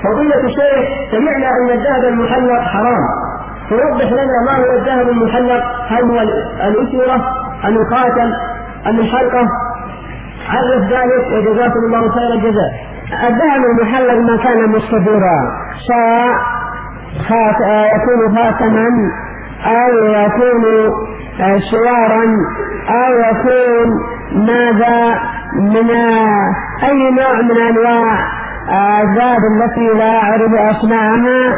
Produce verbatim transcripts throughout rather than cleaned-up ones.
فضيلة الشيخ سمعنا أن الذهب المحلق حرام، توضح لنا ما هو الذهب المحلق؟ هل هو الأسورة أم الخاتم أم الحلقة؟ عرف ذلك وجزاكم الله خير الجزاء. الذهب المحلق ما كان مستديرا، سواء يكون خاتما أو يكون سوارا أو يكون ماذا من أي نوع من أنواع الذهب التي لا أعرف أسماءها،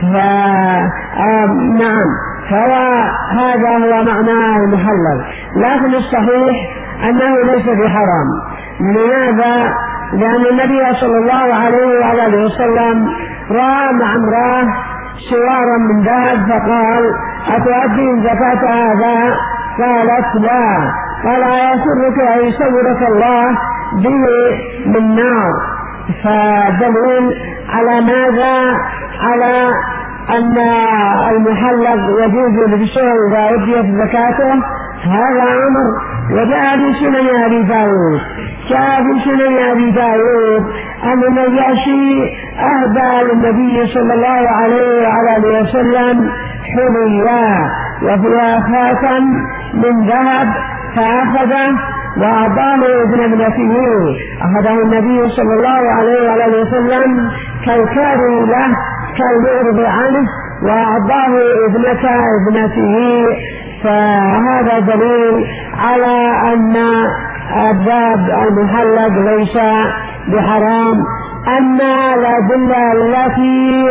نعم فهذا هو معناه المحلق. لكن الصحيح أنه ليس بحرام. لماذا؟ لأن النبي صلى الله عليه وآله وسلم رأى مع امرأة سوارا من ذهب فقال أتؤدين زكاة هذا؟ قالت لا. قال أيسرك أن يصورك الله به من نار؟ فدليل على ماذا؟ على أن المحلق يجوز بالشيء إذا أديت زكاته. هذا أمر وجاء في سنن أبي داود جاء في سنن أبي داود أن النجاشي أهدى للنبي صلى الله عليه وعلى وسلم حليا وفيها خاتم من ذهب فأخذه وأعطاه ابن ابنته. أخذه النبي صلى الله عليه وعلى وسلم كالكاري له كالمعرض عنه وأعطاه ابنة ابنته. فهذا دليل على أن الذهب المحلق ليس بحرام. أما الأدلة التي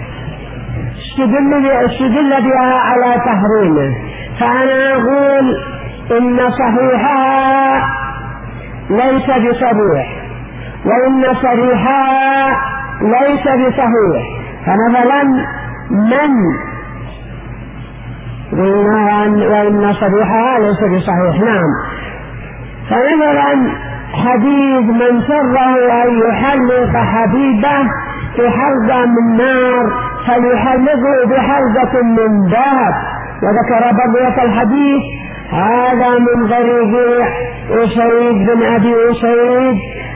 استدل بها على تحريمه فأنا أقول إن صحيحها ليس بصريح وإن صريحها ليس بصحيح. فمثلا من وإن صريحها ليس بصحيح، نعم. فمثلا حديث من سره أن يحلق حبيبه بحلقة من نار فليحلقه بحلقة من ذهب، وذكر بقية الحديث. هذا من طريق أسيد بن أبي أسيد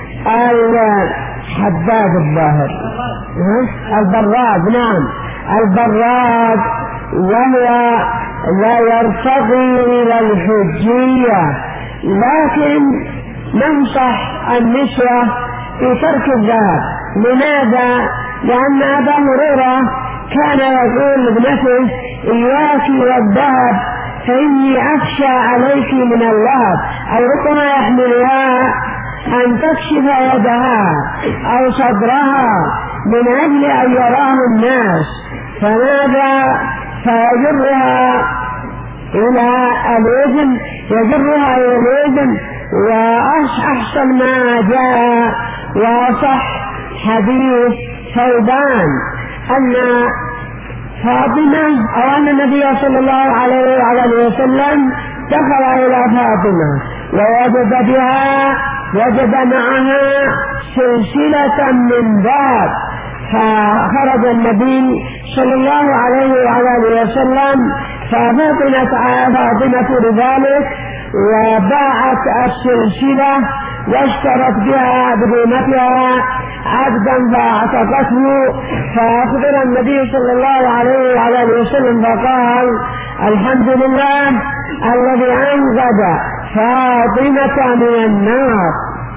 الحداد الظاهر البراد، نعم البراد، وهو لا يرتقي إلى الحجية. لكن ننصح النسوة في ترك الذهب. لماذا؟ لأن أبا هريرة كان يقول لابنته إياك والذهب فإني أخشى عليك من اللهب، أو ربما يحملها أن تكشف يدها أو صدرها من أجل أن يراه الناس. فماذا؟ فيجرها إلى الإذن يجرها إلى الإذن. وأحسن ما جاء وصح حديث ثوبان أن فاطمة أو أن النبي صلى الله عليه وعلى وسلم دخل إلى فاطمة ووجد بها وجد معها سلسلة من ذهب، فخرج النبي صلى الله عليه وعلى وسلم ففطنت فاطمة لذلك وباعت السلسلة واشترت بها بقيمتها عبدا فاعتقته. فأخبر النبي صلى الله عليه وعلى وسلم فقال الحمد لله الذي أنقذ فاطمة من النار.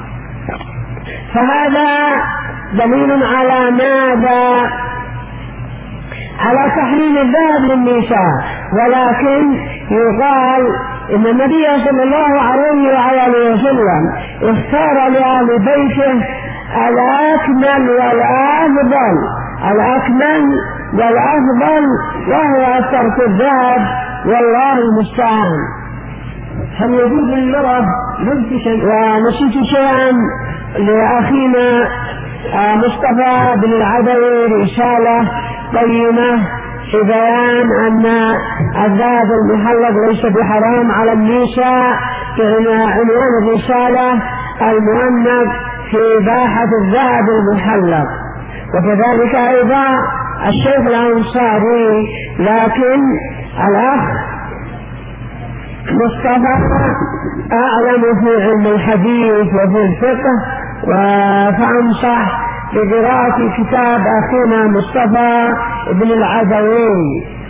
فهذا دليل على ماذا؟ على تحريم الذهب للنساء. ولكن يقال إن النبي صلى الله عليه وعلى وسلم اختار لأهل بيته الأكمل والأفضل الأكمل والأفضل وهو ترك الذهب، والله المستعان. هل يجوز للمرأة لبس شيء؟ ونسيت شيئا لأخينا مصطفى بن العدوي رسالة قيمة في بيان أن الذهب المحلق ليس بحرام على النساء، عنوان الرسالة المؤنث في إباحة الذهب المحلق. وكذلك أيضا الشيخ الأنصاري. لكن الأخ مصطفى أعلم في علم الحديث وفي الفقه، فأنصح بقراءة كتاب أخينا مصطفى بن العدوي